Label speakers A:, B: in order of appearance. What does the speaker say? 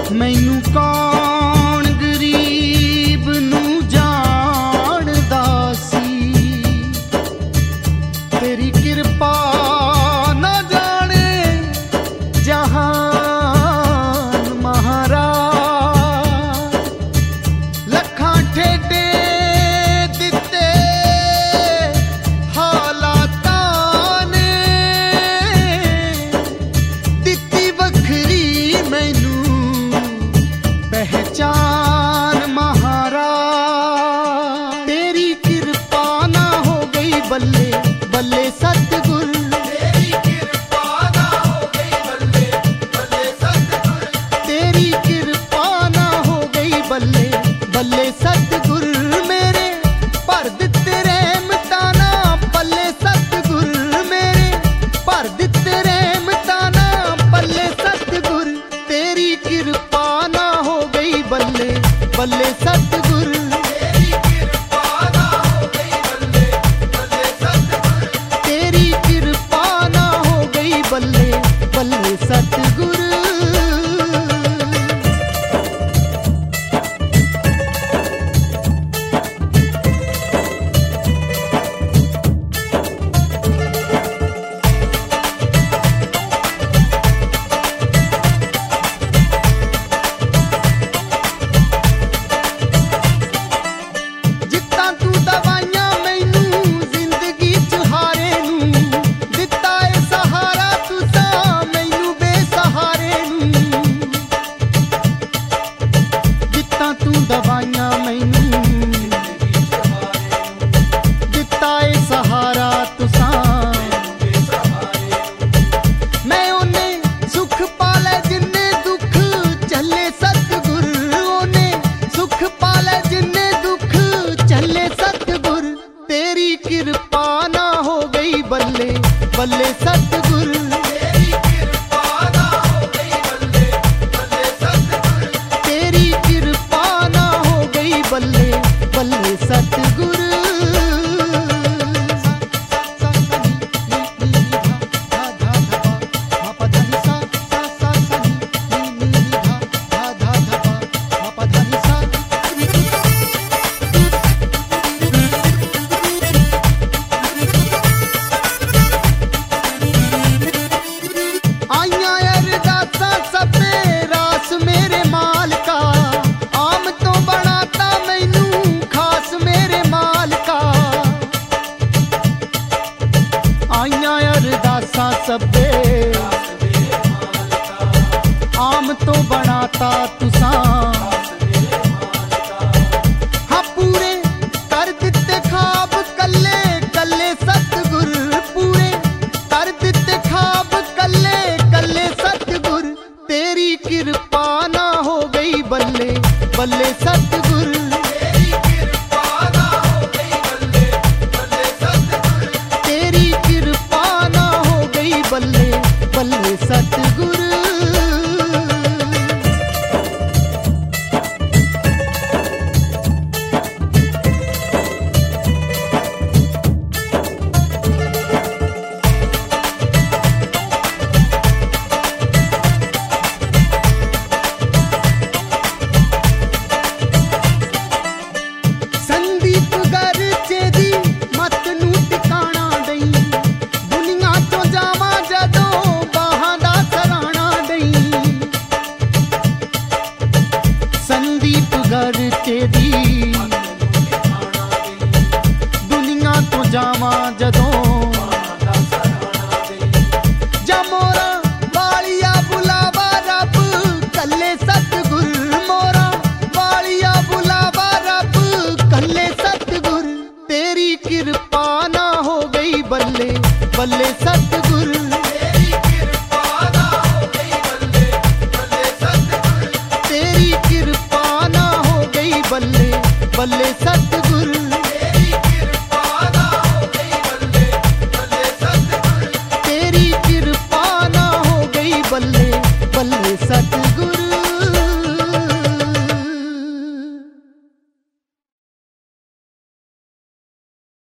A: मैनू कौन गरीब नू जानदा सी, तेरी कृपा ना जाने जहान महाराज। लखां ठेडे दिते हालातां ने, दिती वखरी मैनू पहचान महाराज। तेरी कृपा ना हो गई बल्ले बल्ले सतगुर,
B: तेरी कृपा ना हो गई बल्ले बल्ले सतगुर,
A: तेरी कृपा ना हो गई बल्ले बल्ले सतगुर। मेरे भर दिते रहमतां ना पल्ले सतगुर, मेरे भर दिते रहमतां ना पल्ले सतगुर। तेरी कृपा ना हो गई बल्ले बल्ले सतगुर,
B: तेरी कृपा ना हो गई बल्ले बल्ले सतगुर,
A: तेरी कृपा ना हो गई बल्ले बल्ले सतगुर। जित्तां तू दवाइयां मैनू जिंदगी च हारे नू, दिता ए सहारा तुसां मैनू बेसहारे नू। जित्तां तू दवाइयां मैनू दिता ए सहारा तुसां, मैं ओने सुख पाले जिन्ने दुख चले सतगुर, ओने सुख पाले जिन्ने दुख चले सतगुर। तेरी कृपा ना हो गई बल्ले बल्ले सतगुर,
B: तेरी कृपा ना हो गई बल्ले बल्ले सतगुर,
A: तेरी कृपा ना हो गई बल्ले बल्ले सतगुर। आइयां अरदासां सबे रास मेरे मालका, आम तो बनाता मैनू खास मेरे मालका। आइयां अरदासां सबे आम तो बनाता तुसां, हाँ पूरे कर दिते ख्वाब कल्ले कल्ले सतगुर, पूरे कर दिते ख्वाब कल्ले कल्ले सतगुर। तेरी कृपा ना हो गई बल्ले बल्ले सतगुर,
B: तेरी कृपा ना हो गई बल्ले बल्ले सतगुर,
A: तेरी कृपा ना हो गई बल्ले बल्ले सतगुर। संदीप गरचे दी मत नू टिकाणा दई, दुनिया चों जावां जदों बाहां दा सराणा दई। संदीप गरचे दी दुनिया तो जावां जदों, जमोरा वालिया बुलावा रब कल्ले सतगुर, मोरा वालिया बुलावा रब कल्ले सतगुर। तेरी कृपा ना हो गई बल्ले बल्ले सतगुर,
B: तेरी कृपा ना हो गई बल्ले बल्ले सतगुर,
A: तेरी कृपा ना हो गई बल्ले बल्ले सतगुर।